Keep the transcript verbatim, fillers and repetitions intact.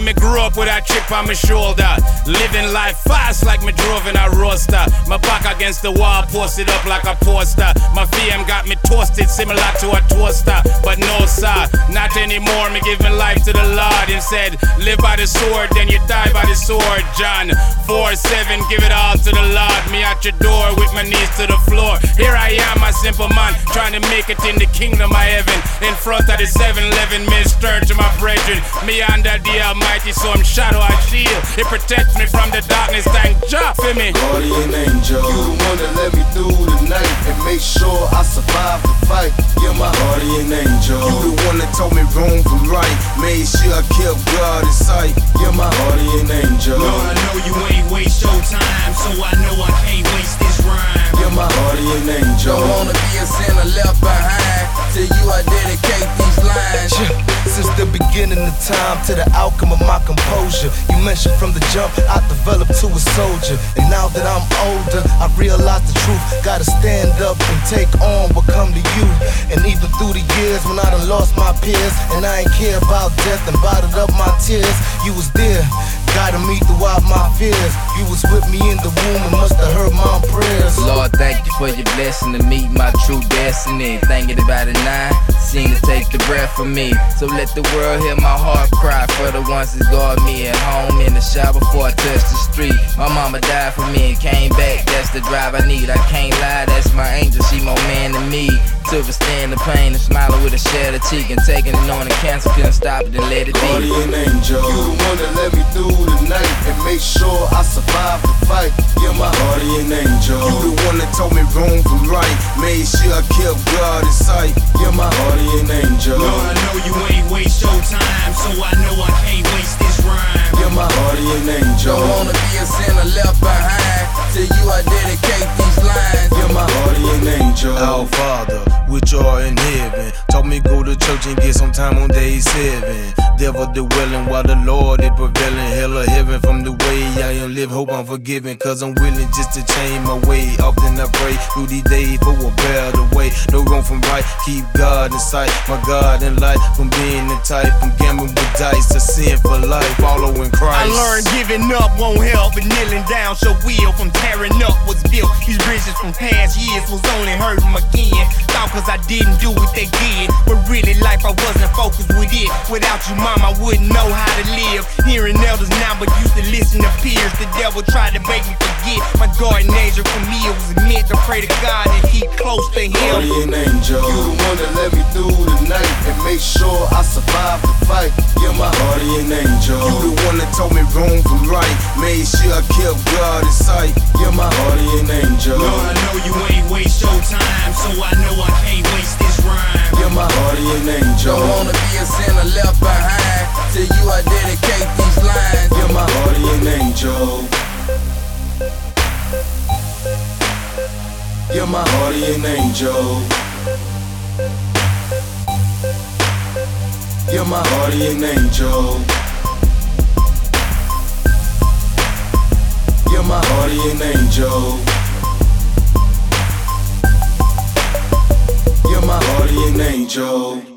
me grew up with a chip on my shoulder. Living life fast like me drove in a roaster. My back against the wall, posted up like a poster. My fame got me toasted similar to a toaster. But no sir, not anymore. Me giving life to the Lord. He said, live by the sword, then you die by the sword. John four seven, give it all to the Lord. Me at your door with my knees to the floor. Here I am, a simple man, trying to make it in the kingdom of heaven. In front of the seven eleven, me stern to my brethren. Me under the Almighty, so I'm shadow I shield. It protects me from the darkness. Thank Jah for me. Guardian angel, you the one that let me through the night and make sure I survive the fight. You're my guardian angel. You the one that told me wrong from right, made sure I kept God in sight. You're my guardian angel. Lord, I know you ain't waste your time, so I know I can't waste this rhyme. You're my guardian angel. Don't wanna be a sinner left behind. To you I dedicate these lines. Since the beginning of time to the outcome of my composure, you mentioned from the jump I developed to a soldier. And now that I'm older, I realize the truth. Gotta stand up and take on what come to you. And even through the years when I done lost my peers, and I ain't care about death and bottled up my tears, you was there, guiding me throughout my fears. You was with me in the womb and must have heard my prayers. Lord, thank you for your blessing to meet my true destiny. Thinking about it nine, seem to take the breath from me. So let the world hear my heart cry for the ones that guard me at home in the shop before I touch the street. My mama died for me and came back, that's the drive I need. I can't lie, that's my angel, she more man than me. To withstand the pain and smiling with a shattered cheek and taking it on the cancer, couldn't stop it and let it be. Guardian angel, you the one that let me through the night and make sure I survive the fight. You're my guardian angel. You the one that told me wrong from right, made sure I kept God in sight. You're my guardian angel. Lord, I know you ain't waste your time, so I know I can't waste this rhyme. You're my guardian angel. Don't wanna be a sinner left behind. To you I dedicate these lines. You're my guardian angel. Our Father, which art in heaven, told me go to church and get some time on day seven. Devil dwelling while the Lord is prevailing. Hell or heaven from the way I am live. Hope I'm forgiven, cause I'm willing just to change my way. Often I pray through these days for a better way. No wrong from right, keep God in sight. My God in life, from being the type, from gambling with dice to sin for life, following Christ. I learned giving up won't help, but kneeling down so will. From tearing up was built. These bridges from past years was only hurting again. Thought cause I didn't do what they did, but really life I wasn't focused with it. Without you mom I wouldn't know how to live. Hearing elders now but used to listen to peers. The devil tried to make me forget my guardian angel. For me it was meant to pray to God and keep close to him. Guardian angel, you the one that let me through the night and make sure I survive the fight. You're my guardian angel. You the one that told me wrong from right, made sure I kept God in sight. You're my guardian angel. Lord, I know you ain't waste your time, so I know I can't waste this rhyme. You're my guardian angel. Don't wanna be a sinner left behind. To you I dedicate these lines. You're my guardian angel. You're my guardian angel. You're my guardian angel. You're my guardian angel. You're my guardian angel.